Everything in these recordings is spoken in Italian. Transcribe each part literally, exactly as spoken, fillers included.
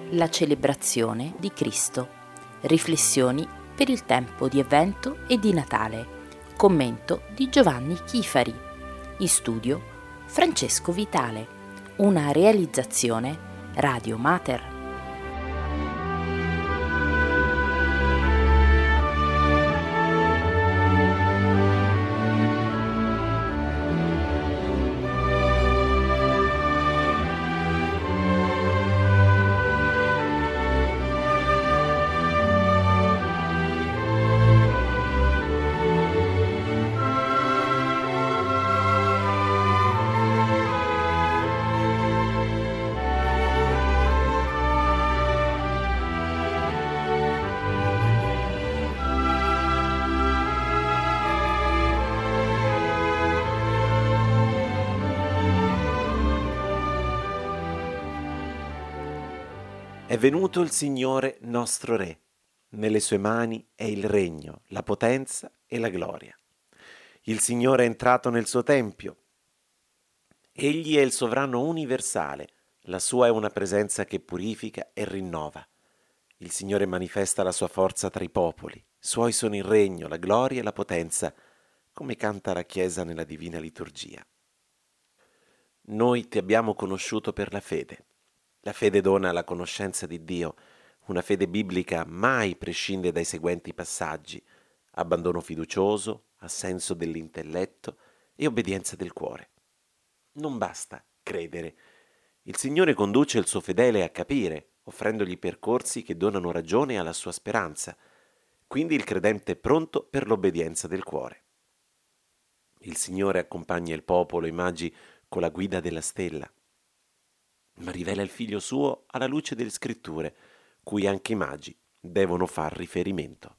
La celebrazione di Cristo. Riflessioni per il tempo di Avvento e di Natale. Commento di Giovanni Chifari. In studio Francesco Vitale. Una realizzazione Radio Mater. È venuto il Signore nostro Re, nelle sue mani è il regno, la potenza e la gloria. Il Signore è entrato nel suo tempio, egli è il sovrano universale, la sua è una presenza che purifica e rinnova. Il Signore manifesta la sua forza tra i popoli, suoi sono il regno, la gloria e la potenza, come canta la Chiesa nella Divina Liturgia. Noi ti abbiamo conosciuto per la fede. La fede dona la conoscenza di Dio. Una fede biblica mai prescinde dai seguenti passaggi: abbandono fiducioso, assenso dell'intelletto e obbedienza del cuore. Non basta credere. Il Signore conduce il suo fedele a capire, offrendogli percorsi che donano ragione alla sua speranza. Quindi il credente è pronto per l'obbedienza del cuore. Il Signore accompagna il popolo, i magi, con la guida della stella, ma rivela il Figlio suo alla luce delle Scritture, cui anche i magi devono far riferimento.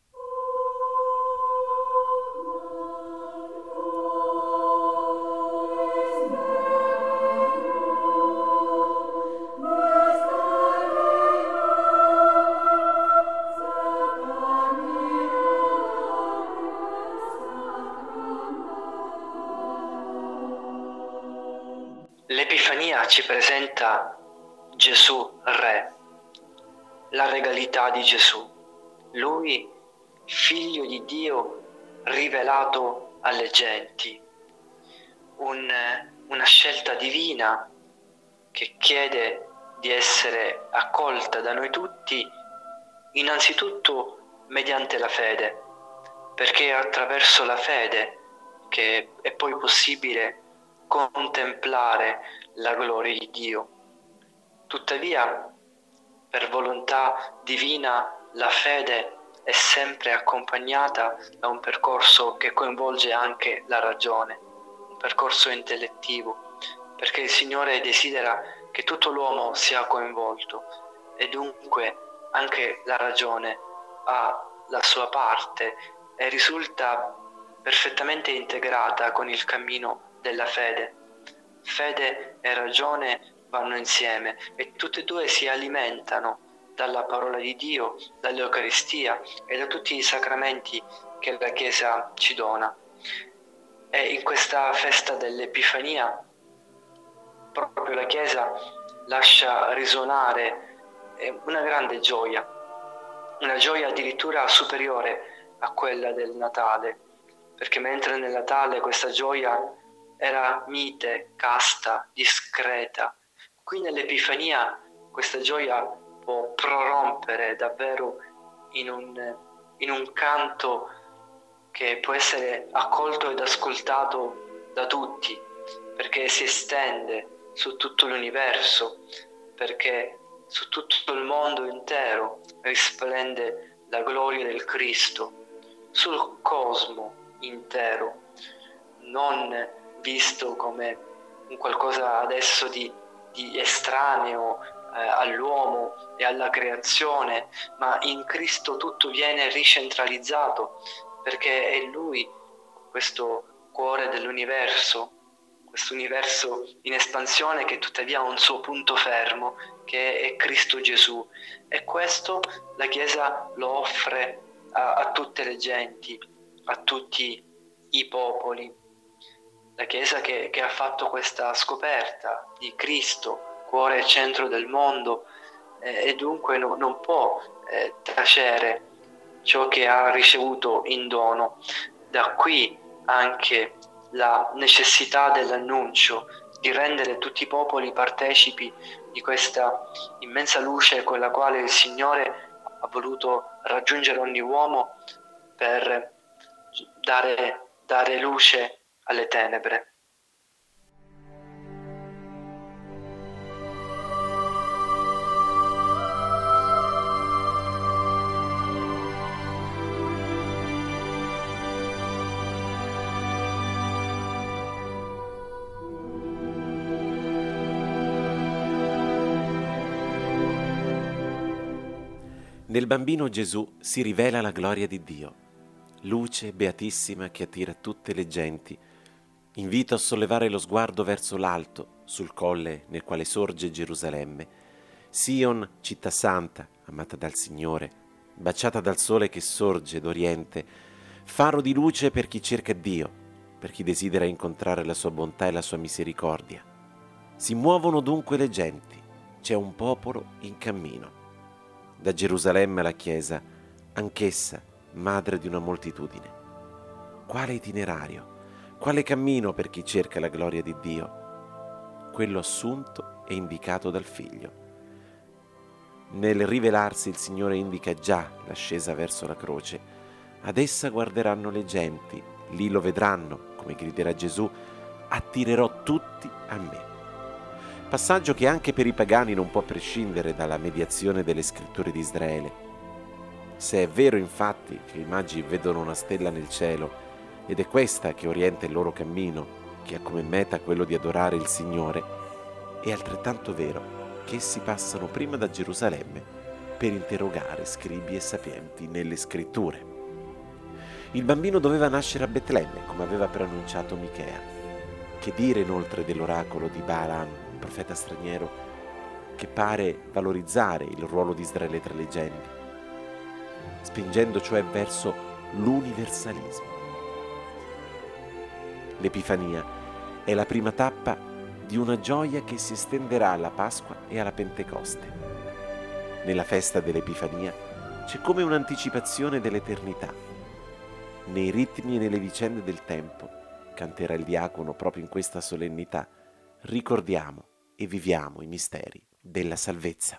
L'Epifania ci presenta Gesù Re, la regalità di Gesù, Lui, Figlio di Dio rivelato alle genti, Un, una scelta divina che chiede di essere accolta da noi tutti, innanzitutto mediante la fede, perché è attraverso la fede che è poi possibile contemplare la gloria di Dio. Tuttavia, per volontà divina, la fede è sempre accompagnata da un percorso che coinvolge anche la ragione, un percorso intellettivo, perché il Signore desidera che tutto l'uomo sia coinvolto e dunque anche la ragione ha la sua parte e risulta perfettamente integrata con il cammino della fede. Fede e ragione vanno insieme e tutte e due si alimentano dalla parola di Dio, dall'Eucaristia e da tutti i sacramenti che la Chiesa ci dona. E in questa festa dell'Epifania proprio la Chiesa lascia risuonare una grande gioia, una gioia addirittura superiore a quella del Natale, perché mentre nel Natale questa gioia era mite, casta, discreta, qui nell'Epifania questa gioia può prorompere davvero in un, in un canto che può essere accolto ed ascoltato da tutti, perché si estende su tutto l'universo, perché su tutto il mondo intero risplende la gloria del Cristo, sul cosmo intero, non visto come un qualcosa adesso di, di estraneo eh, all'uomo e alla creazione, ma in Cristo tutto viene ricentralizzato, perché è Lui, questo cuore dell'universo, questo universo in espansione che tuttavia ha un suo punto fermo, che è Cristo Gesù. E questo la Chiesa lo offre a, a tutte le genti, a tutti i popoli. La Chiesa che, che ha fatto questa scoperta di Cristo, cuore e centro del mondo, eh, e dunque no, non può eh, tacere ciò che ha ricevuto in dono. Da qui anche la necessità dell'annuncio, di rendere tutti i popoli partecipi di questa immensa luce con la quale il Signore ha voluto raggiungere ogni uomo per dare, dare luce alle tenebre. Nel bambino Gesù si rivela la gloria di Dio, luce beatissima che attira tutte le genti, invito a sollevare lo sguardo verso l'alto, sul colle nel quale sorge Gerusalemme, Sion, città santa, amata dal Signore, baciata dal sole che sorge d'Oriente, faro di luce per chi cerca Dio, per chi desidera incontrare la sua bontà e la sua misericordia. Si muovono dunque le genti, c'è un popolo in cammino. Da Gerusalemme alla Chiesa, anch'essa madre di una moltitudine. Quale itinerario, quale cammino per chi cerca la gloria di Dio? Quello assunto e indicato dal Figlio. Nel rivelarsi il Signore indica già l'ascesa verso la croce. Ad essa guarderanno le genti, lì lo vedranno, come griderà Gesù, attirerò tutti a me. Passaggio che anche per i pagani non può prescindere dalla mediazione delle scritture di Israele. Se è vero infatti che i magi vedono una stella nel cielo ed è questa che orienta il loro cammino, che ha come meta quello di adorare il Signore, è altrettanto vero che essi passano prima da Gerusalemme per interrogare scribi e sapienti nelle scritture. Il bambino doveva nascere a Betlemme, come aveva preannunciato Michea. Che dire inoltre dell'oracolo di Balaam, profeta straniero, che pare valorizzare il ruolo di Israele tra le genti, spingendo cioè verso l'universalismo. L'Epifania è la prima tappa di una gioia che si estenderà alla Pasqua e alla Pentecoste. Nella festa dell'Epifania c'è come un'anticipazione dell'eternità. Nei ritmi e nelle vicende del tempo, canterà il diacono proprio in questa solennità, ricordiamo e viviamo i misteri della salvezza.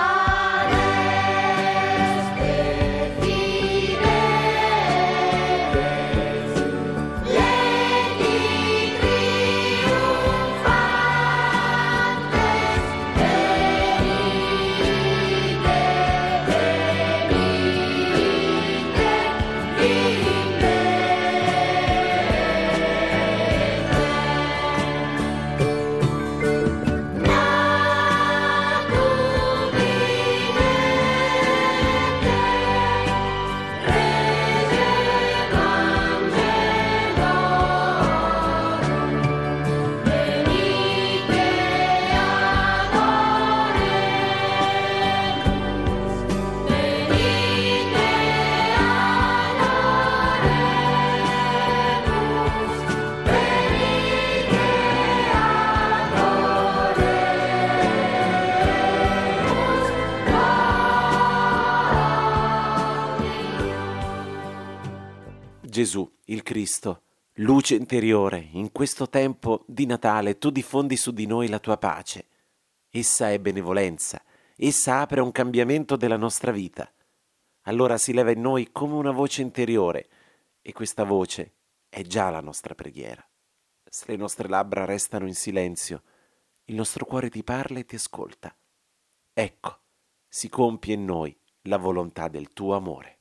Gesù, il Cristo, luce interiore, in questo tempo di Natale tu diffondi su di noi la tua pace. Essa è benevolenza, essa apre un cambiamento della nostra vita. Allora si leva in noi come una voce interiore e questa voce è già la nostra preghiera. Se le nostre labbra restano in silenzio, il nostro cuore ti parla e ti ascolta. Ecco, si compie in noi la volontà del tuo amore.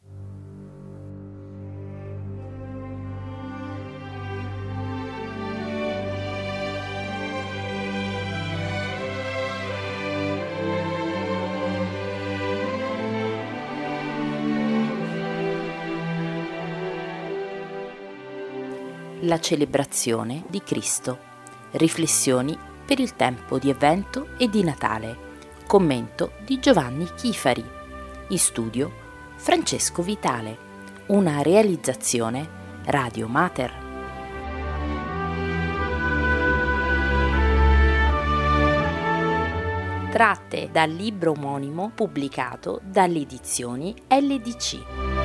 La celebrazione di Cristo. Riflessioni per il tempo di Avvento e di Natale. Commento di Giovanni Chifari. In studio Francesco Vitale. Una realizzazione Radio Mater. tratte dal libro omonimo pubblicato dalle edizioni L D C.